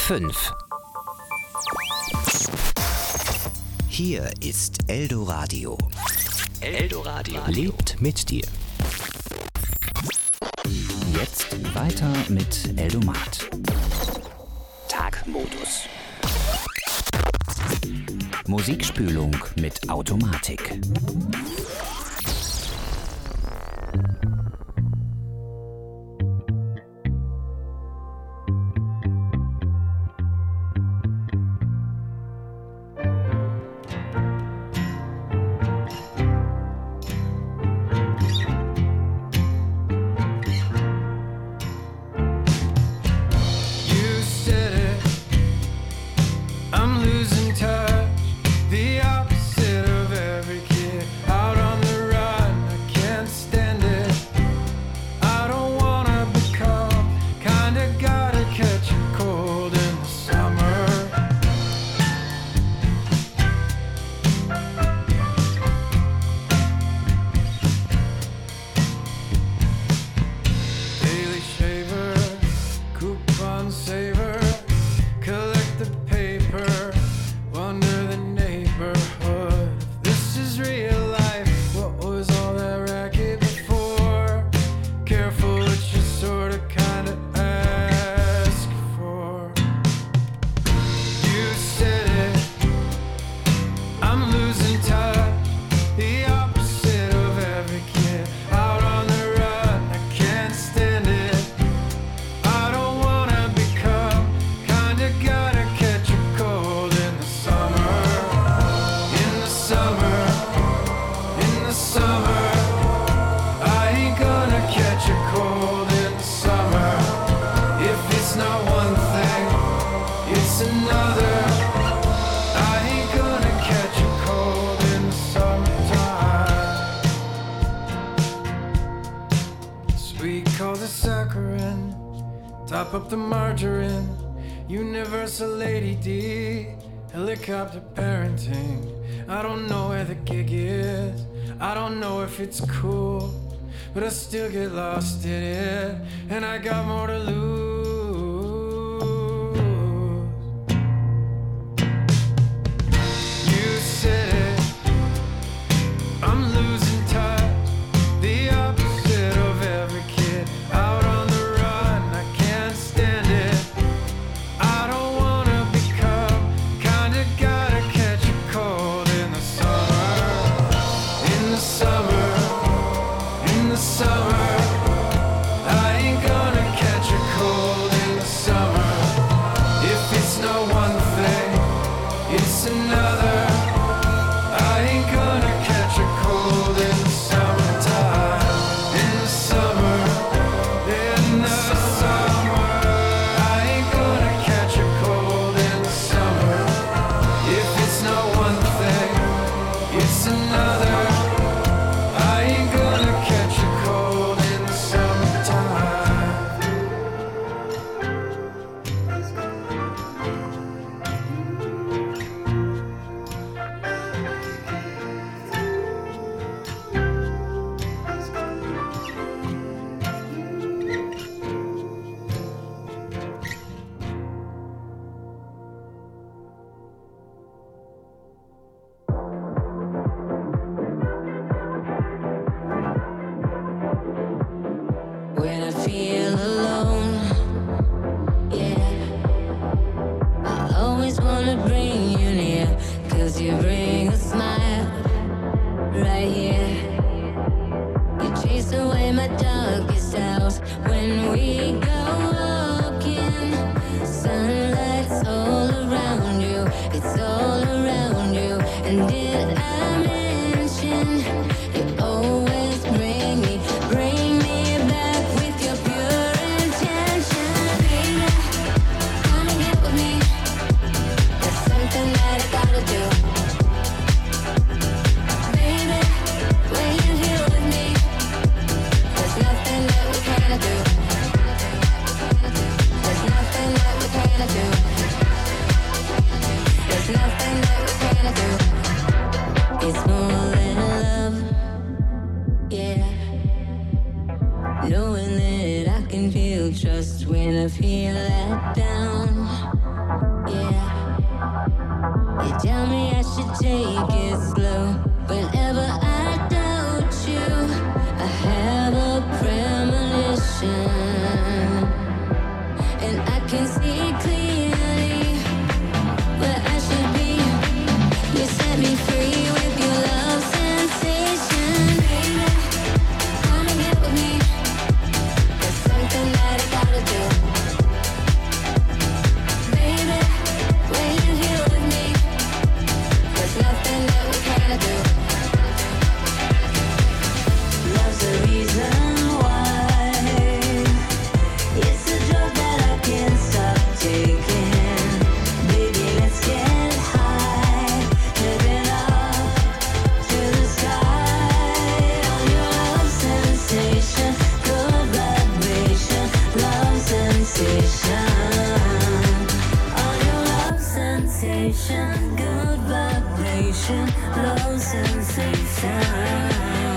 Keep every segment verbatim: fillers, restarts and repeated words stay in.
fünf. Hier ist Eldoradio. Eldoradio lebt mit dir. Jetzt weiter mit Eldomat. Tagmodus. Musikspülung mit Automatik. Up the margarine, Universal Lady D, helicopter parenting. I don't know where the gig is, I don't know if it's cool, but I still get lost in it, and I got more to lose. You said it, I'm losing touch, the opposite of every kid out on the run. I can't stand it, I don't wanna become kinda gotta catch a cold in the summer, in the summer, in the summer. I ain't gonna catch a cold in the summer. If it's not one thing, it's another. I ain't gonna catch a cold in the summertime, in the summer, in the summer. I ain't gonna catch a cold in the summer. If it's not one thing, it's another. I ain't gonna catch a cold in the summertime. When I feel alone, yeah, I always wanna bring you near, 'cause you bring a smile right here. You chase away my darkest hours when we go walking. Sunlight's all around you, it's all around you. And did I mention you always bring me, bring me back with your pure intention? Baby, wanna get with me? There's something that I gotta do. Baby, when you're here with me, there's nothing that we cannot do. There's nothing that we cannot do. There's nothing that we cannot do. should take it slow. Whenever I doubt you, I have a premonition, and I can see clearly where I should be. You set me free with your love sensation. Baby, wanna get with me? There's something that I gotta do. Baby, when you're here with me, there's nothing that we can't do. Love's the reason why. It's a drug that I can't stop taking. Baby, let's get high, living up to the sky. On your love sensation, good vibration, love sensation. On your love sensation, good vibration, love sensation.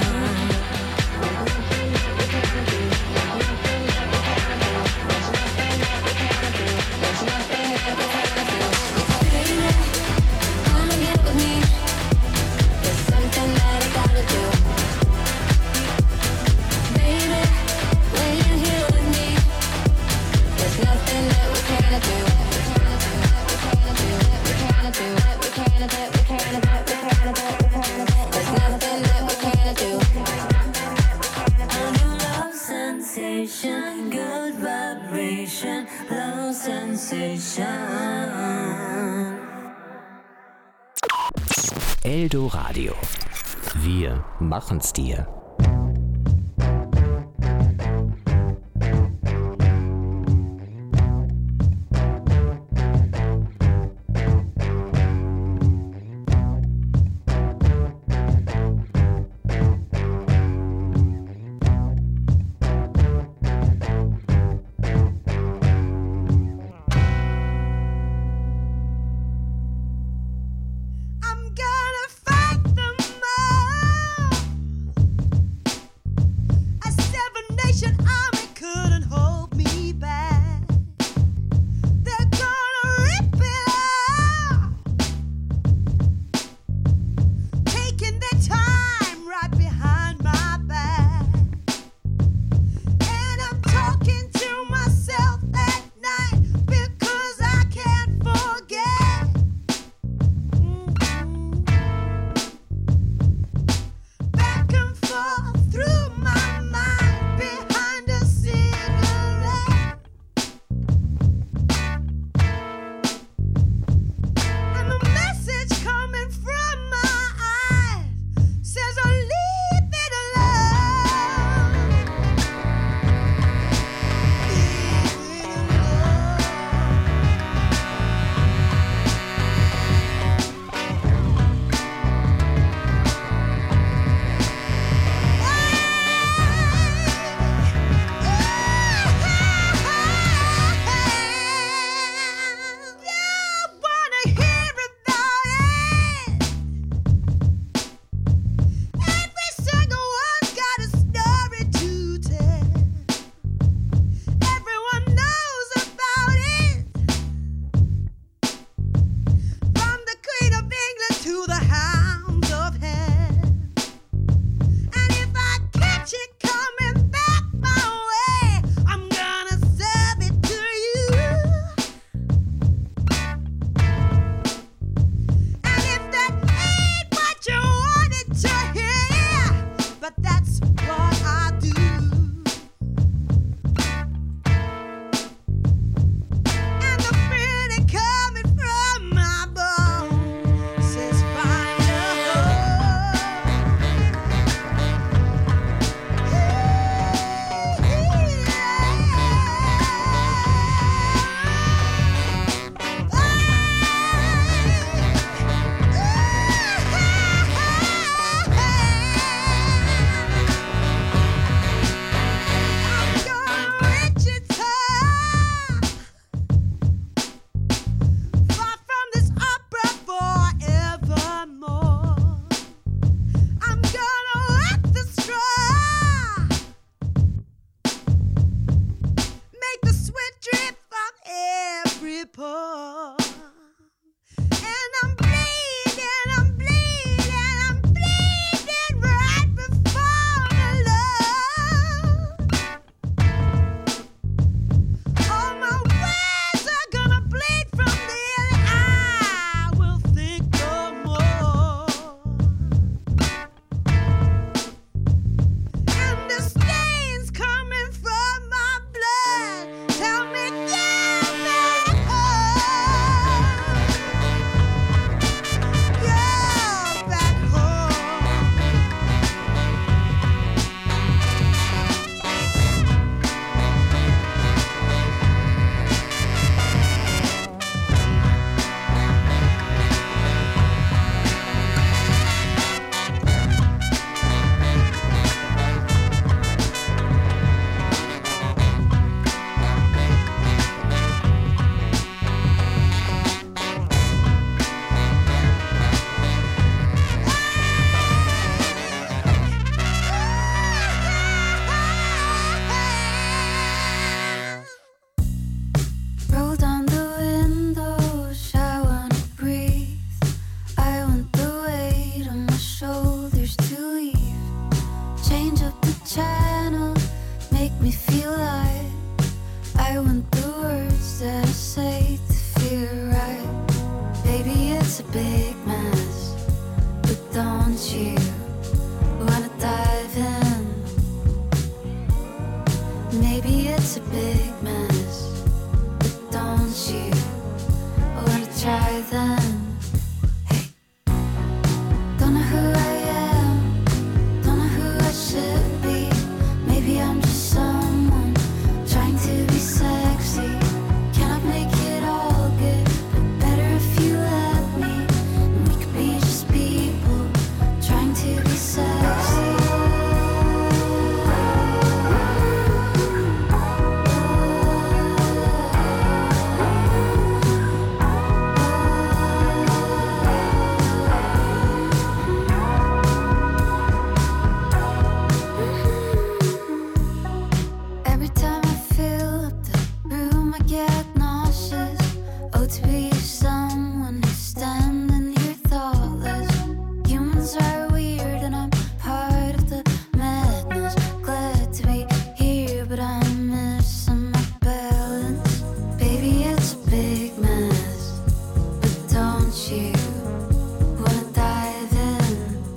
Baby, wanna get with me? There's something that I gotta do. Baby, when you're here with me, there's nothing that we can't do. There's nothing that we can't do. On your love sensation, good vibration, love sensation. Eldoradio. Wir machen's dir. I'm gonna fight them all. you wanna dive in? Maybe it's a big mess, but don't you wanna try then? Hey, don't know who I am, don't know who I should be. Maybe I'm just someone trying to be sexy. Cannot make it all good, but better if you let me. And we could be just people trying to be sexy. Every time I fill up the room, I get nauseous. Oh, to be someone who's standing here thoughtless. Humans are weird, and I'm part of the madness. Glad to be here, but I'm missing my balance. Baby, it's a big mess, but don't you wanna dive in?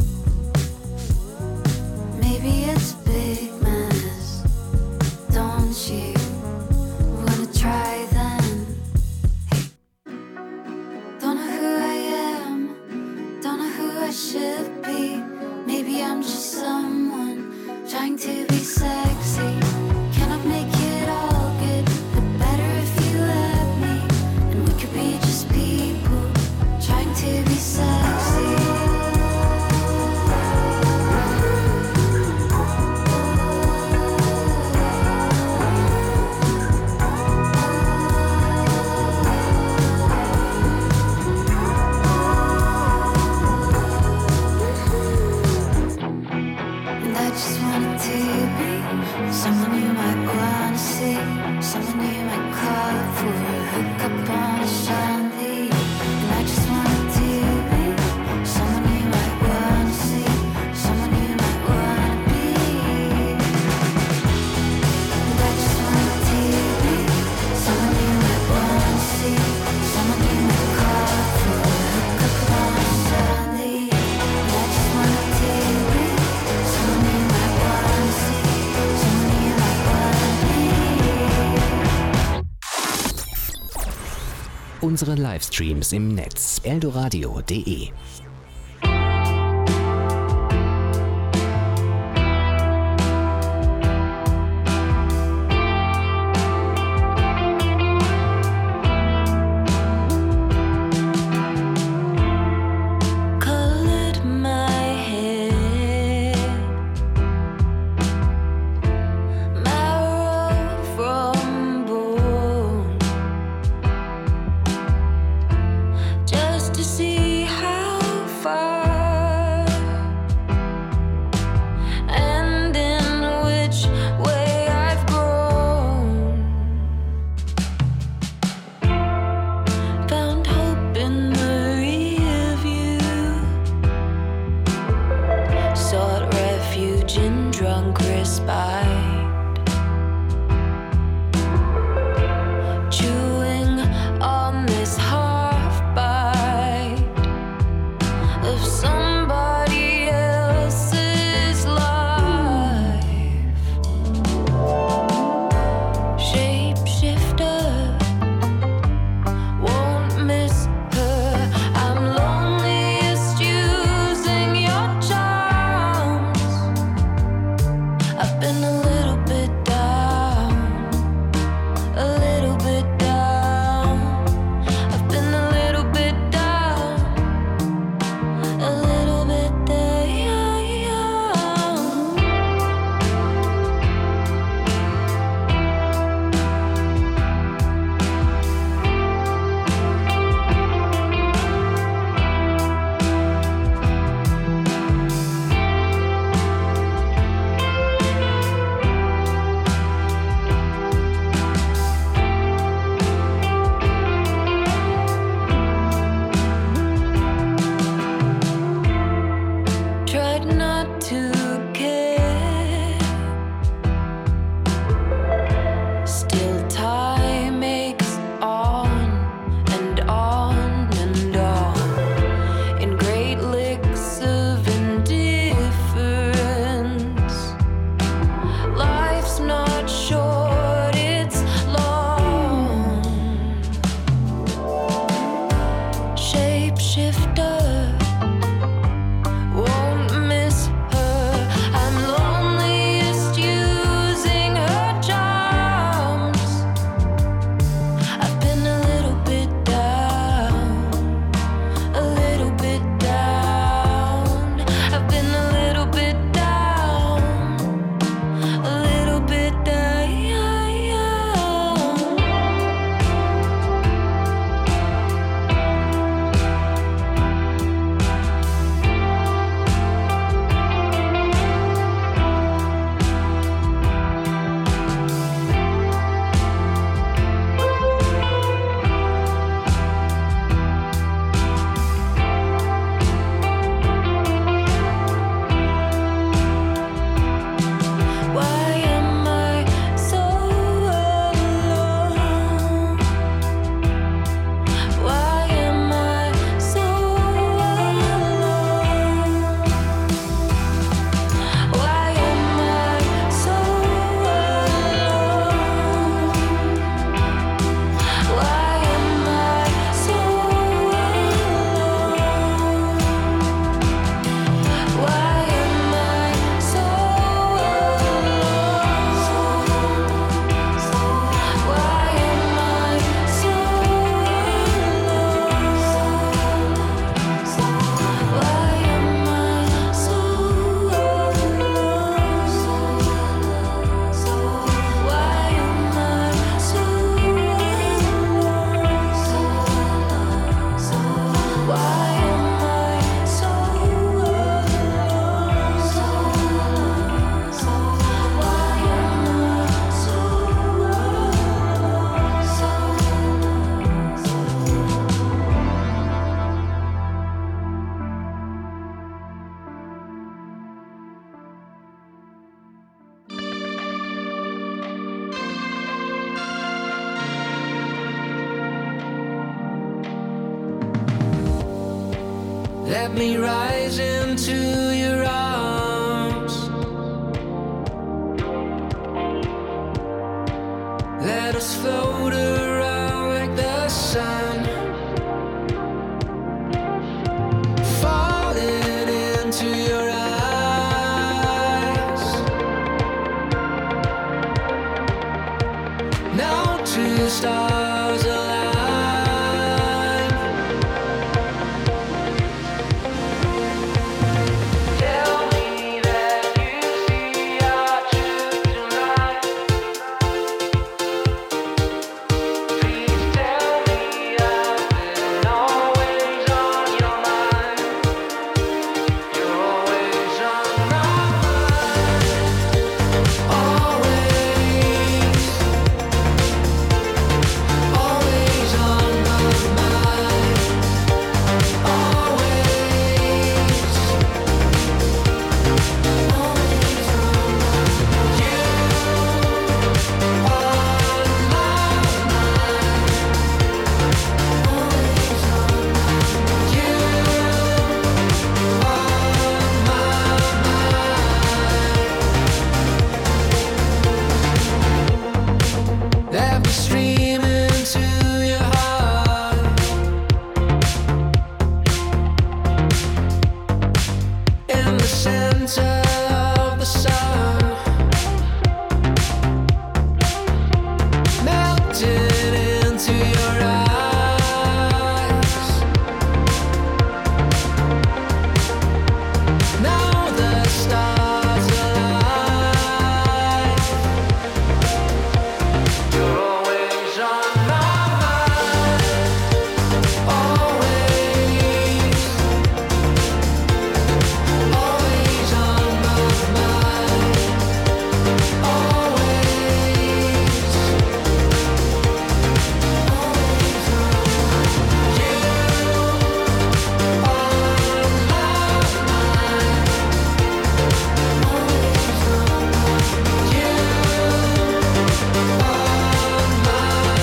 Maybe it's a big mess. Don't you wanna try then? Hey, don't know who I am, don't know who I should be. Maybe I'm just someone trying to be sexy. Cannot make it all good, but better if you let me. And we could be just people trying to be sexy. And I just wanted to be someone you might wanna see, someone you might call up for a hookup on a Sunday. And I just wanted to be someone you might wanna see, someone you might wanna be. And I just wanted to be someone you might wanna see, someone you might call up for a hookup on a Sunday. And I just wanted to be someone you might wanna see, someone you might wanna be. Unsere Livestreams im Netz eldoradio punkt de. Colored my hair, marrow from bone, just to see how far and in which way I've grown. Found hope in the rear view, sought refuge in drunk respite, chewing on this half bite of somebody else's life. Shapeshifter, won't miss her. I'm loneliest using your charms. I've been a little bit down, a little bit down. I've been a little bit down, a little let me rise into your arms. Let us float around like the sun, falling into your eyes. Now two stars align. Tell me that you see our truth tonight. Please tell me I've been always on your mind. You're always on my mind. Always, always on my mind. Always, always on you on my mind. Always on you on my mind. Let me stream into your heart. In the center of the sun, melting into your eyes. Now the stars align. You're always on my mind. Always, always on my mind. Always, always on you on my mind. Always on you on my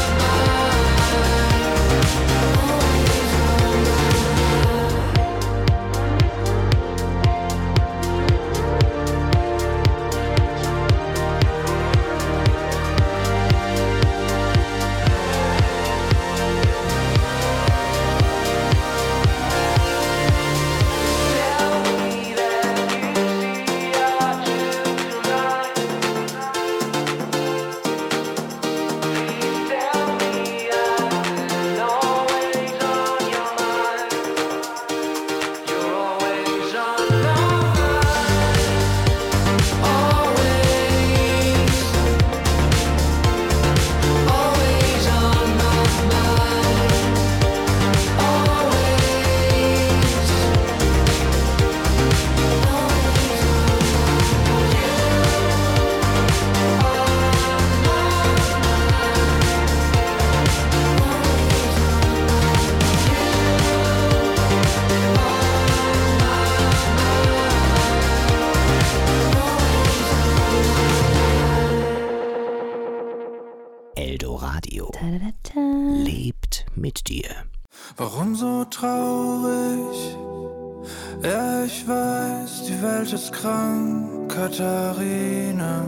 Eldoradio Ta-da-da-ta. lebt mit dir. Warum so traurig? Ja, ich weiß, die Welt ist krank. Katharina,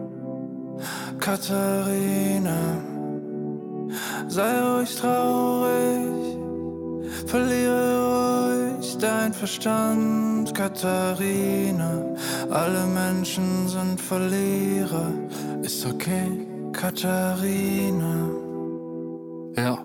Katharina, sei ruhig traurig, verliere ruhig dein Verstand. Katharina, alle Menschen sind Verlierer. Ist okay, Katharina. Ja.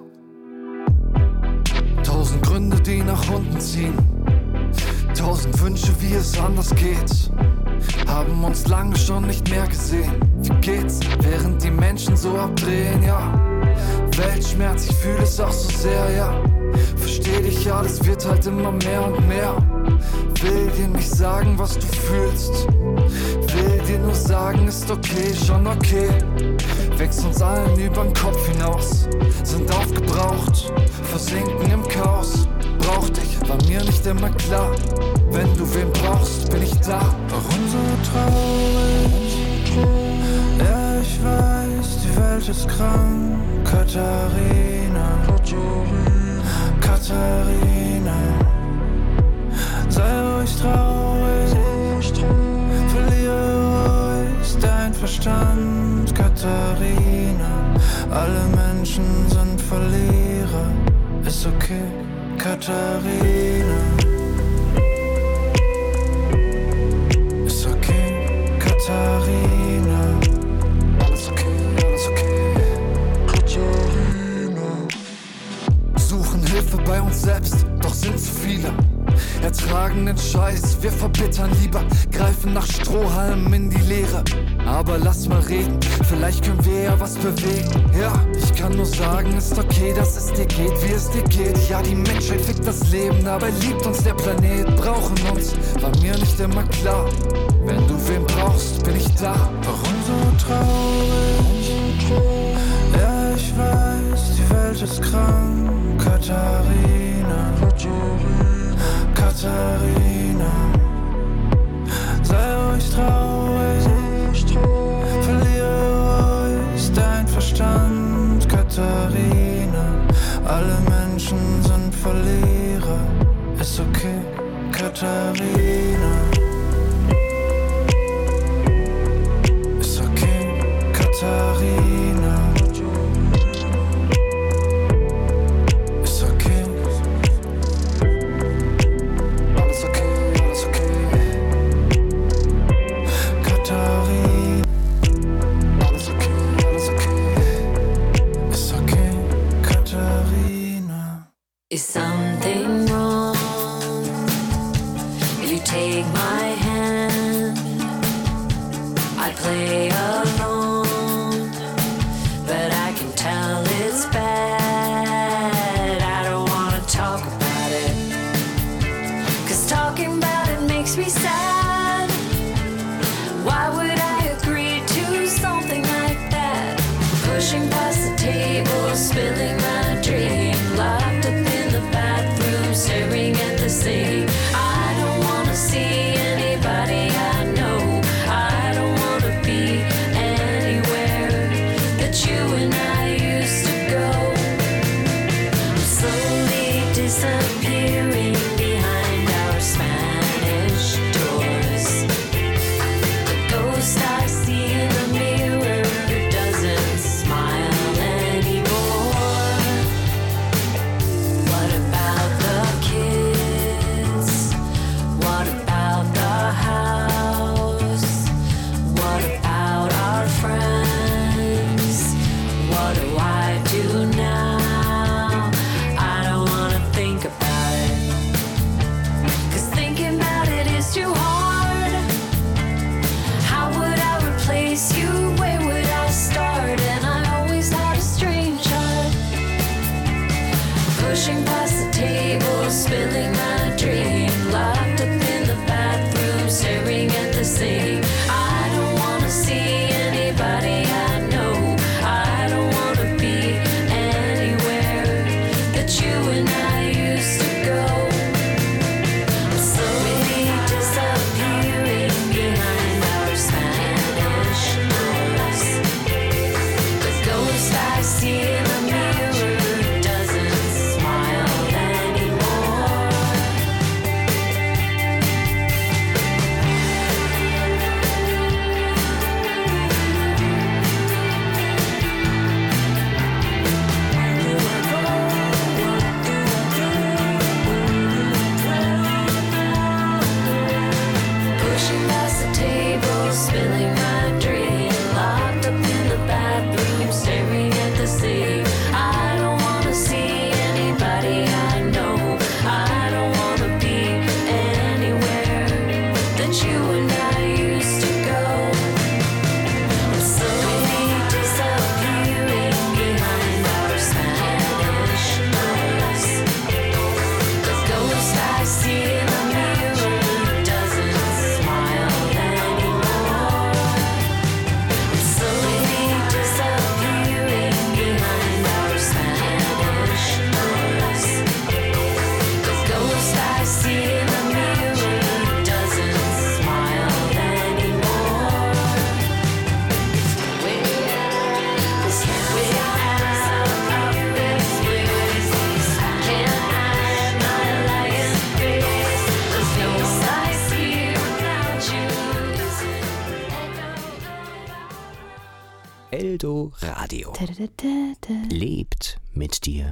Tausend Gründe, die nach unten ziehen. Tausend Wünsche, wie es anders geht. Haben uns lange schon nicht mehr gesehen. Wie geht's, während die Menschen so abdrehen, ja. Weltschmerz, ich fühle es auch so sehr, ja. Versteh dich, ja, das wird halt immer mehr und mehr. Will dir nicht sagen, was du fühlst. Will dir nur sagen, ist okay, schon okay. Wächst uns allen übern Kopf hinaus. Sind aufgebraucht, versinken im Chaos. Brauch dich, war mir nicht immer klar. Wenn du wen brauchst, bin ich da. Warum so traurig? Ja, ich weiß, die Welt ist krank. Katharina, Katharina, ruhig traurig, verliere ruhig dein Verstand, Katharina. Alle Menschen sind Verlierer, ist okay, Katharina. Ist okay, Katharina. Alles okay, alles okay, Katharina. Suchen Hilfe bei uns selbst, doch sind zu viele. Ertragen den Scheiß, wir verbittern lieber, greifen nach Strohhalmen in die Leere. Aber lass mal reden, vielleicht können wir ja was bewegen. Ja, ich kann nur sagen, ist okay, dass es dir geht, wie es dir geht. Ja, die Menschheit fickt das Leben, dabei liebt uns der Planet. Brauchen uns, war mir nicht immer klar. Wenn du wen brauchst, bin ich da. Warum so traurig? Ja, ich weiß, die Welt ist krank. Katharina, Katharina, sei ruhig traurig, verliere ruhig dein Verstand, Katharina. Alle Menschen sind Verlierer, ist okay, Katharina. Ist okay, Katharina. Ist okay. Alles okay, alles okay. Katharina. Alles okay, alles okay. Ist okay, Katharina. Is something wrong if you take my hand? I play alone, but I can tell it's bad. I don't wanna talk about it, 'cause talking about it makes me sad. Why would I agree to something like that? Pushing past the table, spilling my drink, locked up in the bathroom, staring at the sink. I don't wanna see anybody I know. I don't wanna be anywhere that you and I used to go. I'm slowly disappearing behind our Spanish doors. The ghost I see in the mirror doesn't smile anymore. What about the kids? What about the house? What about our friends? What do I do now? I don't wanna think about it, 'cause thinking about it is too hard. How would I replace you? Where would I start? And I always had a strange heart. Pushing past the table, spilling my drink, locked up in the bathroom, staring at the sink. I don't wanna see anybody I know. I don't wanna be anywhere that you and I used to go. I'm slowly disappearing behind our Spanish doors. The ghost I see in the mirror doesn't smile anymore. Pushing past the table, spilling my drink, locked up in the bathroom, staring at the sink. I don't wanna see anybody I know. I don't wanna be anywhere that you and I used to go. I'm slowly disappearing behind our Spanish doors. The ghost I see in the mirror doesn't smile anymore. I'm slowly disappearing behind our Spanish doors. The ghost I see in the mirror doesn't smile Eldo Radio. Lebt mit dir.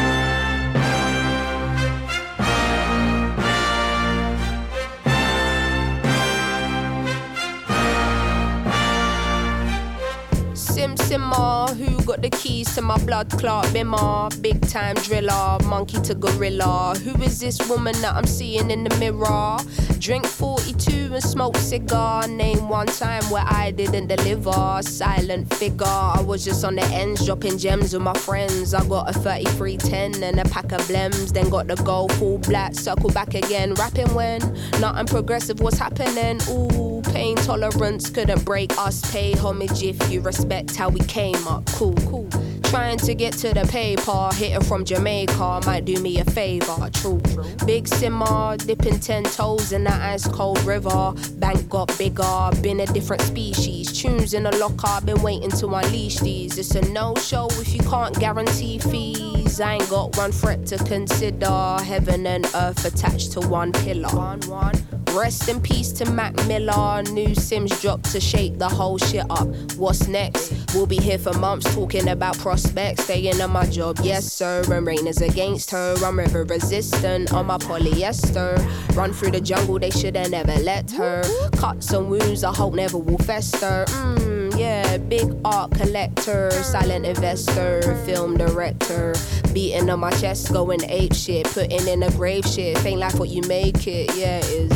Sim Simmer, who got the keys to my blood clot bimmer? Big time driller, monkey to gorilla. Who is this woman that I'm seeing in the mirror? Drink forty-two and smoke cigar. Name one time where I didn't deliver. Silent figure, I was just on the ends dropping gems with my friends. I got a thirty-three ten and a pack of blems. Then got the gold full black, circle back again. Rapping when nothing progressive was happening. Ooh, pain tolerance couldn't break us. Pay homage if you respect how we came up. Cool, cool. Trying to get to the paper, hitting from Jamaica might do me a favor. True, big simmer, dipping ten toes in the ice cold river. Bank got bigger, been a different species. Tunes in the locker, been waiting to unleash these. It's a no-show if you can't guarantee fees. I ain't got one threat to consider. Heaven and earth attached to one pillar. One, one. Rest in peace to Mac Miller. New Sims dropped to shake the whole shit up. What's next? We'll be here for months talking about prospects. Staying on my job, yes sir. And rain is against her. I'm river resistant on my polyester. Run through the jungle, they shoulda never let her. Cuts and wounds I hope never will fester. Mmm, yeah, big art collector. Silent investor, film director. Beating on my chest, going ape shit. Putting in a grave shit. Ain't like what you make it, yeah it is.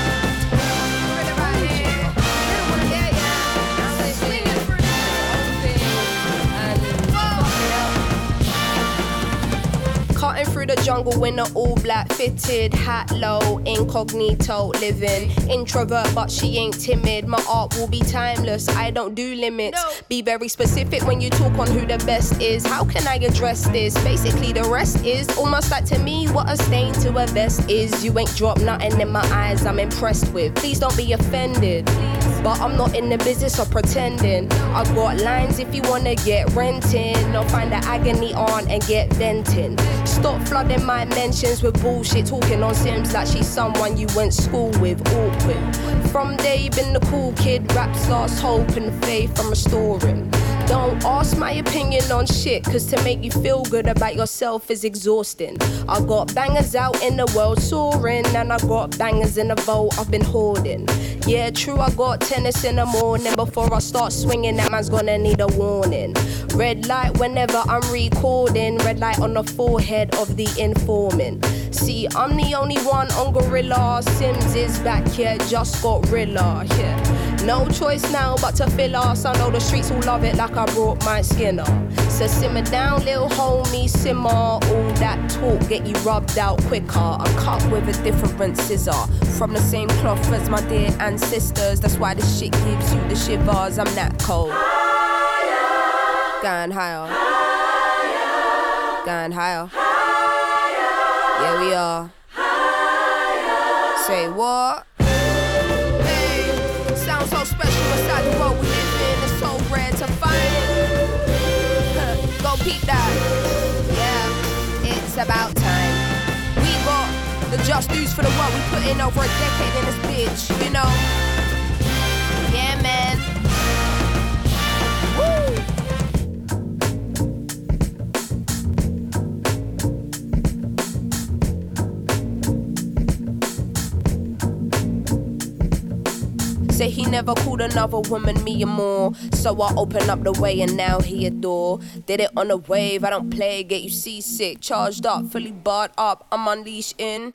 Cutting through the jungle in an all black fitted hat low, incognito living. Introvert but she ain't timid. My art will be timeless, I don't do limits. No. Be very specific when you talk on who the best is. How can I address this? Basically the rest is almost like to me what a stain to a vest is. You ain't dropped nothing in my eyes I'm impressed with. Please don't be offended, but I'm not in the business of pretending. I got lines if you wanna get renting, or find the agony on and get venting. Stop flooding my mentions with bullshit, talking on Sims like she's someone you went school with. Awkward. From day been the cool kid, raps lost hope and faith I'm restoring. Don't ask my opinion on shit, cause to make you feel good about yourself is exhausting. I got bangers out in the world soaring, and I got bangers in the vault I've been hoarding. Yeah, true, I got tennis in the morning. Before I start swinging, that man's gonna need a warning. Red light whenever I'm recording. Red light on the forehead of the informant. See, I'm the only one on Gorilla. Sims is back here, just got Rilla, yeah. No choice now but to fill us. I know the streets will love it like I brought my Skinner. So simmer down, little homie, simmer. All that talk get you rubbed out quicker. I'm cut with a different scissor, from the same cloth as my dear ancestors. That's why this shit gives you the shivers. I'm that cold. Higher. Going higher. Higher. Going higher. Higher. Yeah, we are. Higher. Say what? Sounds so special inside the world we live in. It's so rare to find. Go peep that. Yeah, it's about time. We got the just dues for the work we put in over a decade in this bitch, you know. Yeah, man. Woo! Say he never called another woman me and more. So I opened up the way and now he adore. Did it on a wave, I don't play, get you seasick. Charged up, fully barred up, I'm unleashed in.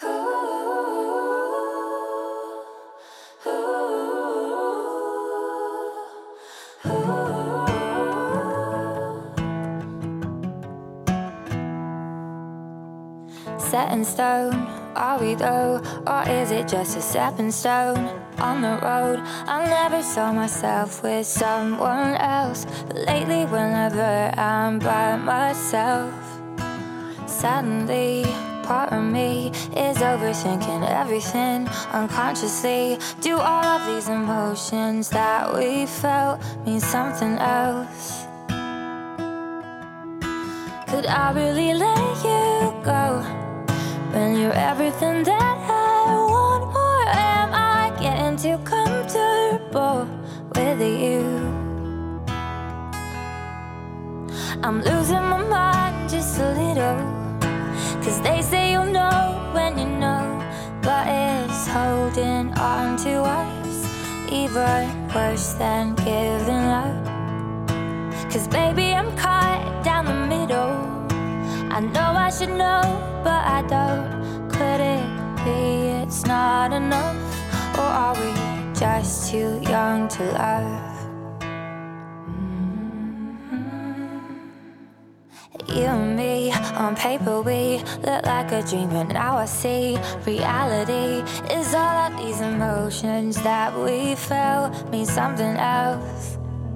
Set in stone, are we though? Or is it just a stepping stone on the road? I never saw myself with someone else, but lately whenever I'm by myself, suddenly part of me is overthinking everything unconsciously. Do all of these emotions that we felt mean something else? Could I really let you go when you're everything that I want? Or am I getting too comfortable with you? on to us, even worse than giving up. Cause baby, I'm caught down the middle. I know I should know, but I don't. Could it be it's not enough? Or are we just too young to love? You and me, on paper we look like a dream, but now I see reality is all of these emotions that we felt mean something else.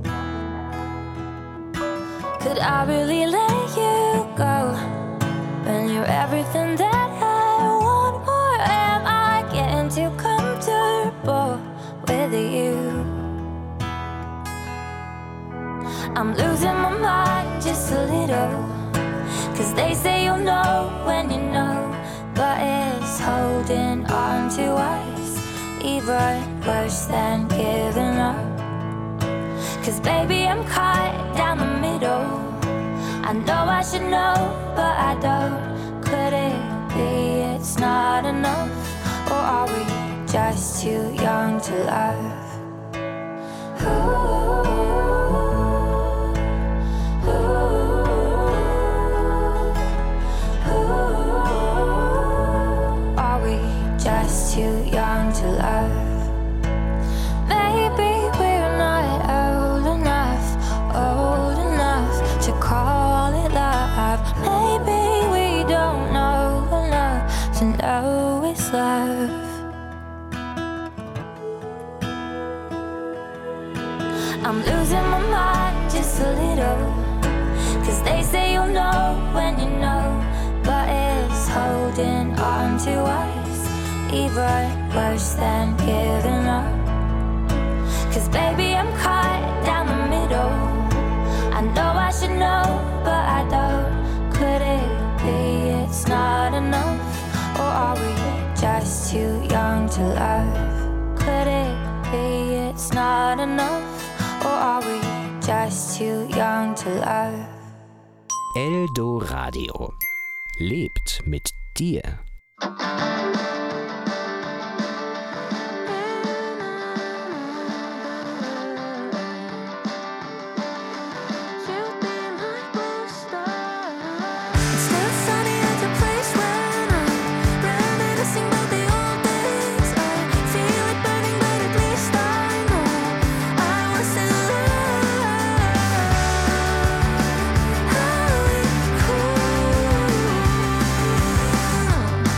Could I really let you go when you're everything that I want? Or am I getting too comfortable with you? I'm losing my mind just a little, cause they say you'll know when you know, but it's holding on to us, even worse than giving up. Cause baby, I'm caught down the middle. I know I should know, but I don't. Could it be it's not enough? Or are we just too young to love? Ooh. Just too young to love. Maybe we're not old enough, old enough to call it love. Maybe we don't know enough to know it's love. I'm losing my mind just a little, cause they say you'll know when you know, but it's holding on to us, even worse than giving up. Cause baby, I'm caught down the middle. I know I should know, but I don't. Could it be it's not enough? Or are we just too young to love? Could it be it's not enough? Or are we just too young to love? Eldoradio lebt mit dir. Cool.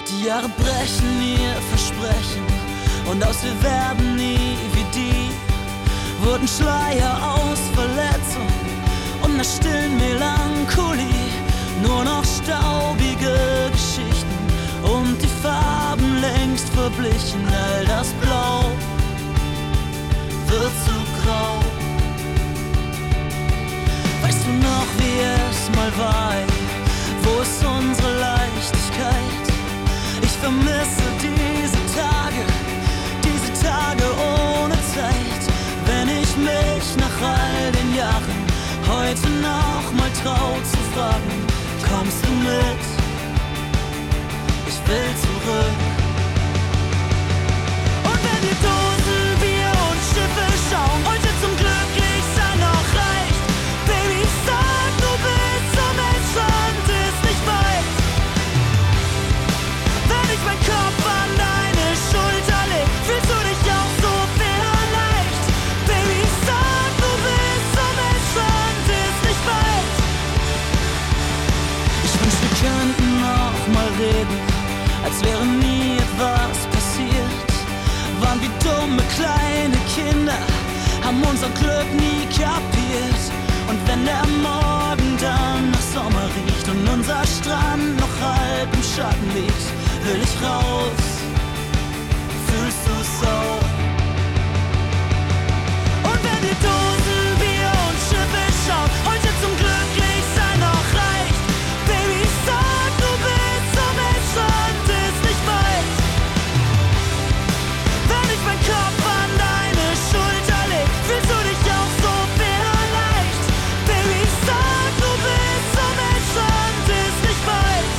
Die Jahre brechen ihr Versprechen und aus wir werden nie wie die. Wurden Schleier aus Verletzung und einer stillen Melancholie. Nur noch staubige Geschichten und die Farben längst verblichen. All das Blau wird zu grau. Weißt du noch, wie es mal war? Wo ist unsere Leichtigkeit? Ich vermisse diese Tage, diese Tage ohne Zeit. Wenn ich mich nach all den Jahren heute noch mal trau zu fragen, kommst du mit? Ich will zurück. Und wenn die Dosen, Bier und Schiffe schauen, heute zum Glücklichsein noch reicht, Baby, sag, du bist zum Endstand, ist nicht weit. Wenn ich meinen Kopf an deine Schulter leg, fühlst du dich auch so vielleicht. Baby, sag, du bist zum Endstand, ist nicht weit. Ich wünsch, wir könnten noch mal reden, als wäre nie etwas passiert. Waren wie dumme kleine Kinder, haben unser Glück nie kapiert. Und wenn der Morgen dann nach Sommer riecht und unser Strand noch halb im Schatten liegt, will ich raus. Fühlst du's auch? Und wenn die Dosen, Bier und Schiffe schauen, heute zum Glücklichsein noch reicht, Baby, sag, du bist zum Endstand, ist nicht weit. Wenn ich meinen Kopf an deine Schulter leg, fühlst du dich auch so vielleicht. Baby, sag, du bist zum Endstand, ist nicht weit.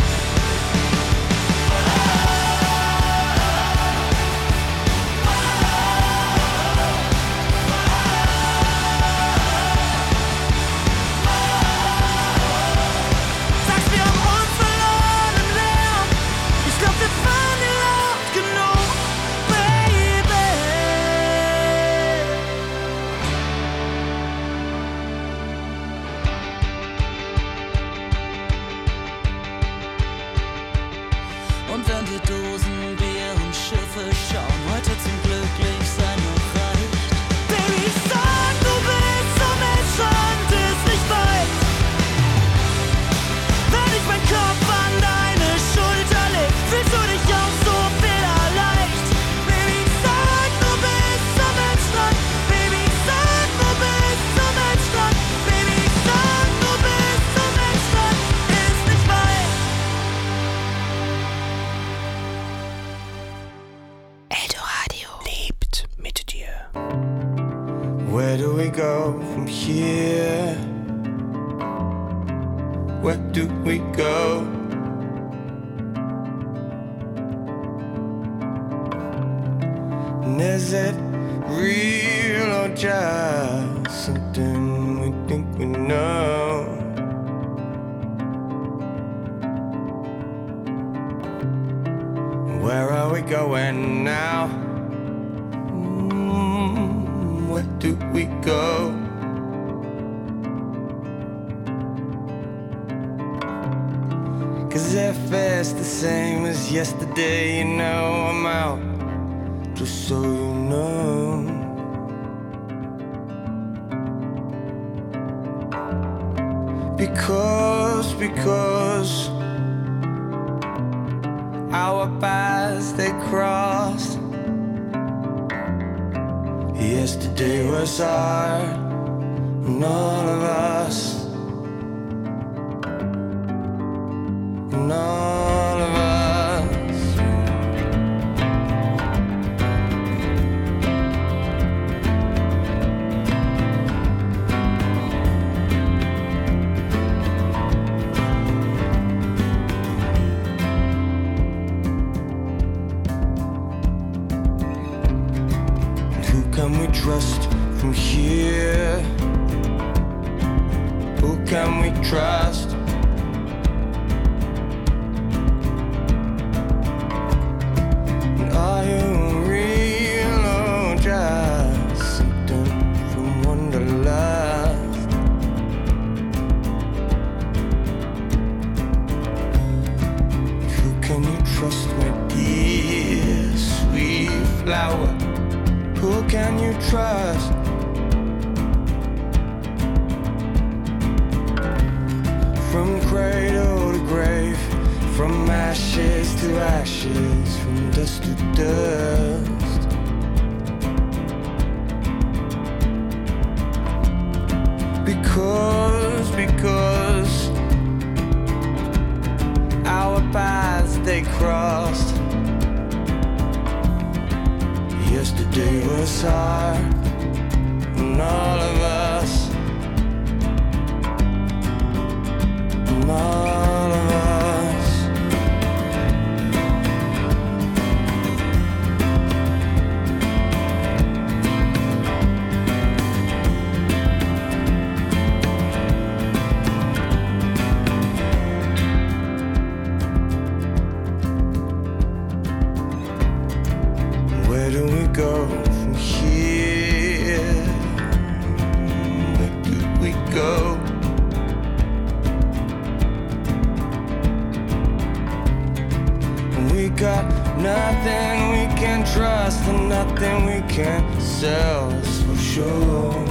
Sagst, wir haben uns verloren im Lärm. Ich glaub, wir fahren nie laut genug, Baby. Und wenn die Dosen, Bier und Schiffe schauen, heute zum Glücklichsein noch reicht, Baby, sag, du bist zum Endstand, ist nicht weit. Wenn ich meinen Kopf an deine Schulter leg, fühlst du dich auch so vielleicht. Baby, sag, du bist zum Endstand. Baby, sag, du bist zum Endstand. Baby, sag, du bist zum Endstand, ist nicht weit. Eldoradio lebt mit dir. Where do we go from here? Where do we go? And is it real or just something we think we know? Where are we going now? Mm, where do we go? Cause if it's the same as yesterday, you know I'm out, just so you know. Because, because our paths they crossed. Yesterday was hard on all of us. And all of us. And who can we trust from here? Who can we trust? Are you real or just something from Wonderlust? Who can you trust? can you trust? From cradle to grave, from ashes to ashes, from dust to dust. Because, because our paths they crossed. Yesterday was hard, and all of us, and all of us. Where do we go from here? Where do we go? We got nothing we can trust and nothing we can sell, that's for sure.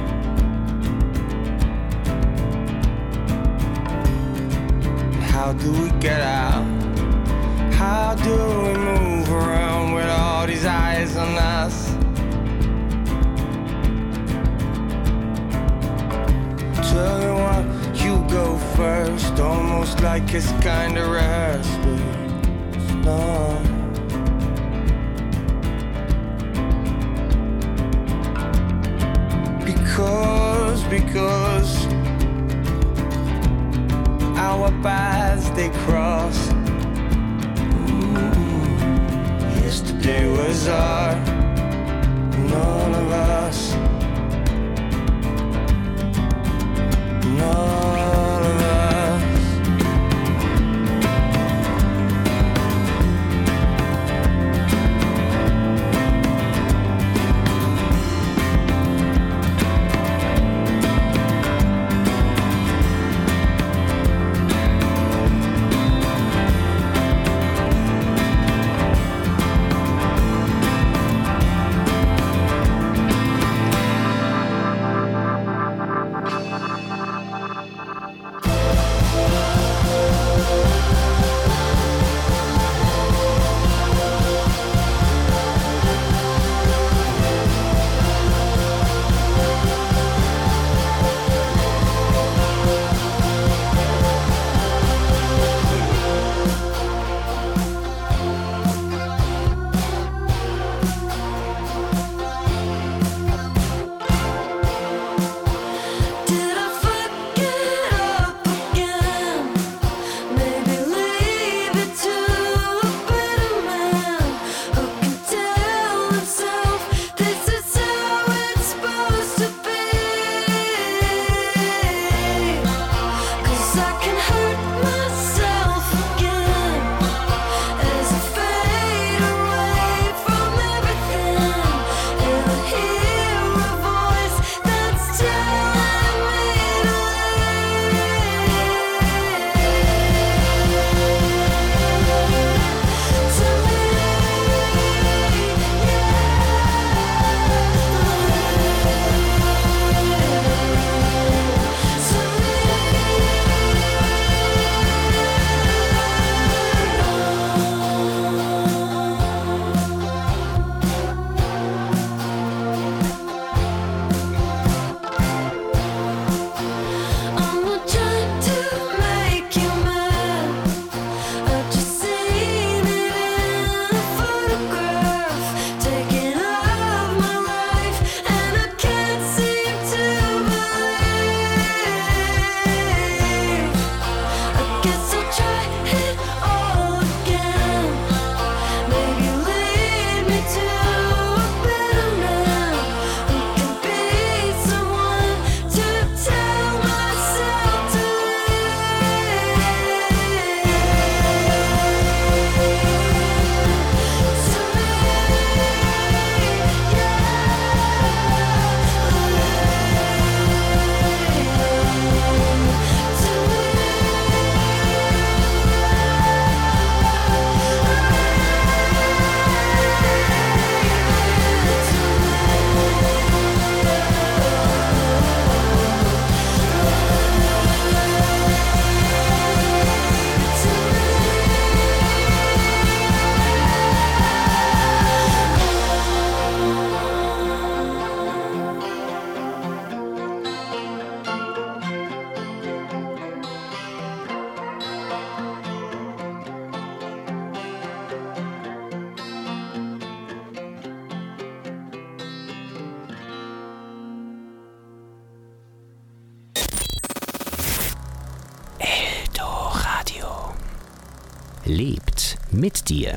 How do we get out? How do we move around with all these eyes on us? Tell me what, you go first, almost like it's kinda rehearsed, but it's not. Because, because our paths they cross. Yesterday was our, and all of us, and all of us. lebt mit dir.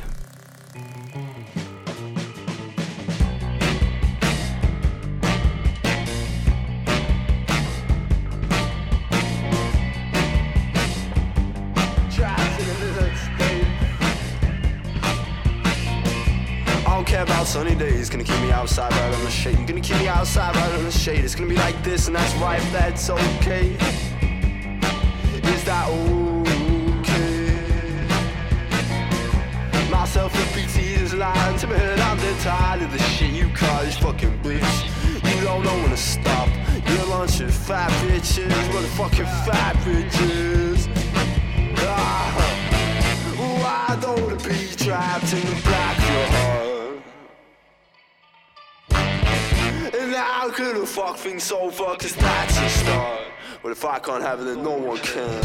About sunny days, gonna keep me outside right on the shade. You're gonna keep me outside right on the shade. It's gonna be like this, and that's right, that's okay. Is that okay? Myself and P T is lying to me, and I'm dead tired of the shit you call this fucking bitch. You don't know when to stop. You're a bunch of fat bitches, motherfucking fat bitches. Ah, oh, I don't wanna be trapped in the black of your heart. And how could a fuck thing so fuck, cause that's a start. But if I can't have it, then no one can.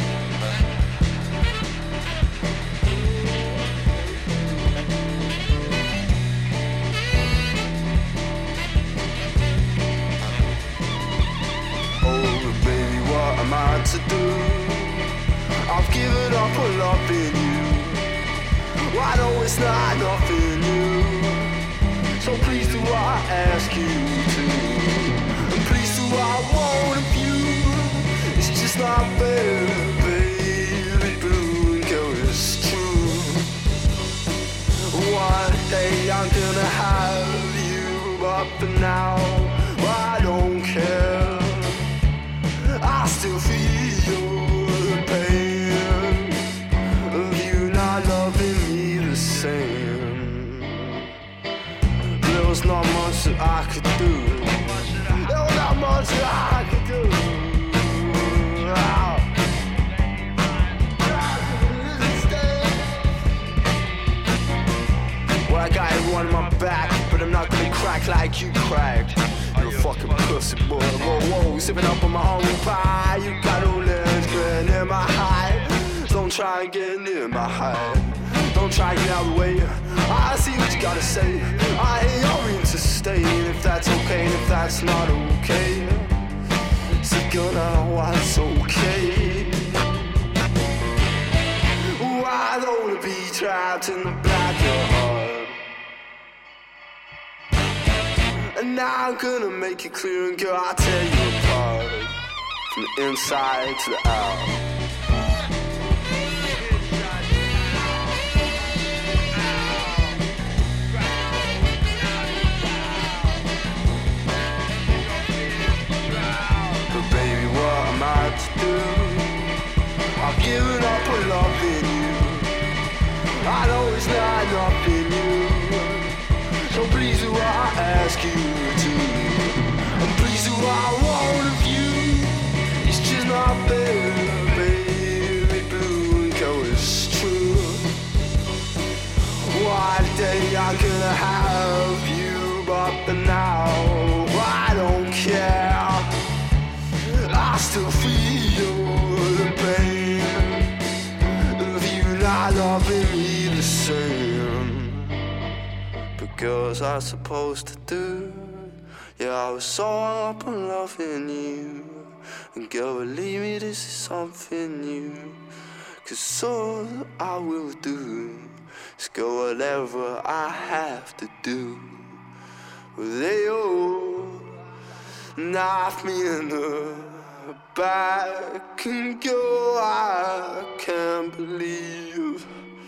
Oh baby, what am I to do? I've given up on loving you. Why know it's not nothing new? So please do I ask you to, and please do I want of you. It's just not fair, baby blue and girl, it's true. One day I'm gonna have you, but for now I don't care. I still feel the pain of you not loving me the same. There was not much that I could do. There was not much that I could do. Well, I got everyone in my back, but I'm not gonna crack like you cracked. You're a fucking pussy boy. Whoa, whoa, sipping up on my own pie. You got all this grin in my high. Don't try and get near my high. Don't try and get out of the way. I see what you gotta say. I ain't your to stay. And if that's okay, and if that's not okay, so gonna what's okay. Ooh, I don't wanna be trapped in the black of your heart. And now I'm gonna make it clear, and girl, I'll tear you apart from the inside to the out. To do. I've given up on loving you. I know it's not enough in you. So please do I ask you to, and please do I want of you. It's just not fair, baby blue and go, it's true. One day I'm gonna have you, but for now I don't care. I still feel the pain of you not loving me the same. Because I'm supposed to do. Yeah, I was so up on loving you. And girl, believe me, this is something new. Cause all I will do is go whatever I have to do. They all knock me in the back and go, I can't believe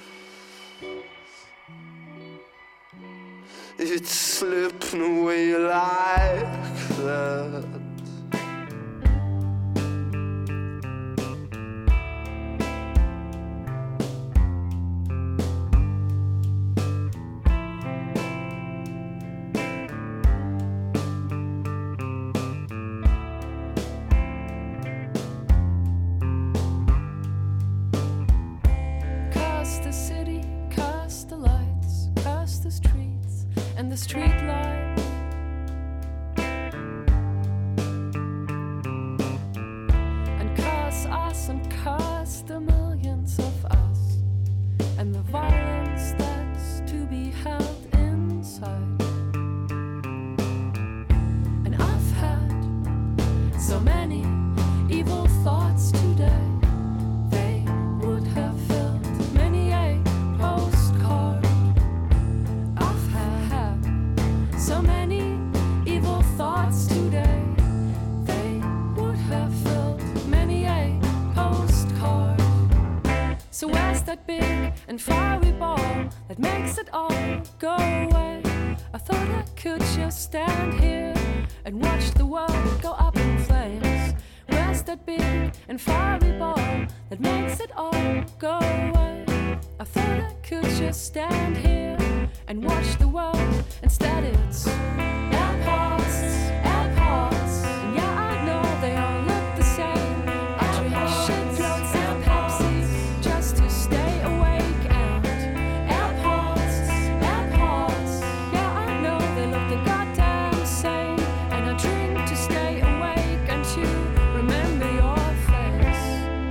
it's slipping away like that. The street lights, and curse us and curse the millions of us, and the violence that's to be held inside. And I've had so many evil thoughts today, they would have filled many that big and fiery ball that makes it all go away? I thought I could just stand here and watch the world go up in flames. Where's that big and fiery ball that makes it all go away? I thought I could just stand here and watch the world. Instead it's airports, airports, and yeah, I know they all look the same. I drink shitloads of Pepsi just to stay awake. And airports, airports, yeah, I know they look the goddamn same. And I drink to stay awake and to remember your face.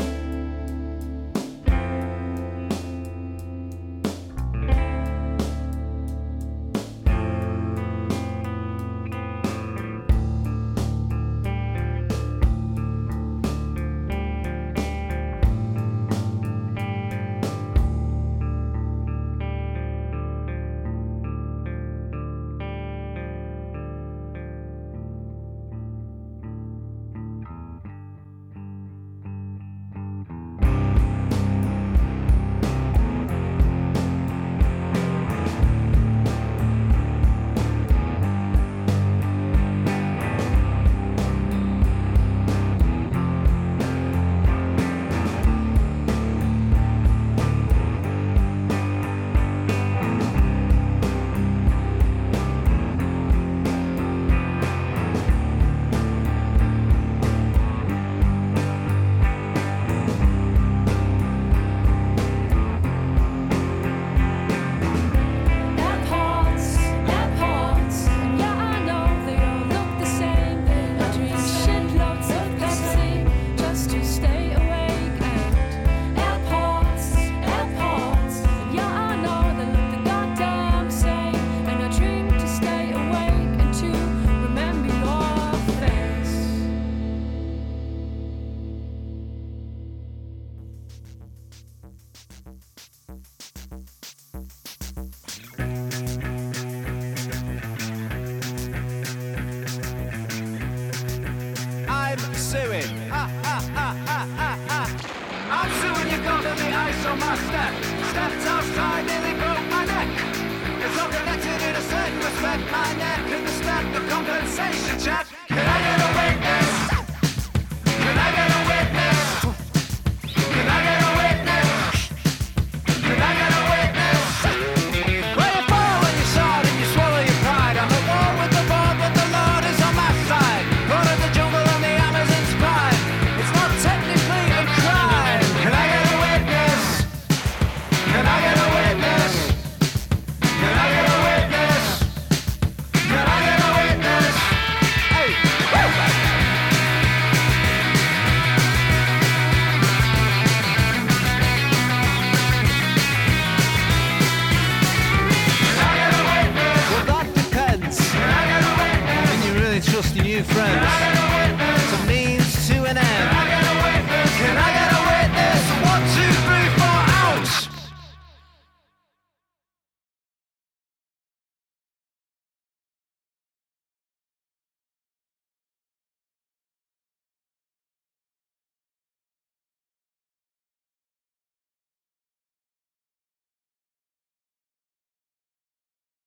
Airports, airports, and yeah, I know they all look the same. I drink shitloads of Pepsi just to stay awake. And airports, airports, and yeah, I know they look the goddamn same. And I drink to stay awake and to remember your face. I'm suing. Ha, ha, ha, ha, ha, ha. I'm suing you, got the ice on my step. Stepped outside, nearly broke my neck. It's all connected in a certain respect. My neck and the step, the compensation check. Can I get a witness? Can I get a witness? Can I get a witness? Can I get a witness? Where you fall when you sword and you swallow your pride. I'm at war with the board, but the Lord is on my side. Born of the jungle and the Amazon's pride. It's not technically a crime. Can I get a witness? Can I get a witness? Can I get a witness? Can I get a witness? Hey, woo! Well, that depends. Can I get a witness? Can you really trust your new friends?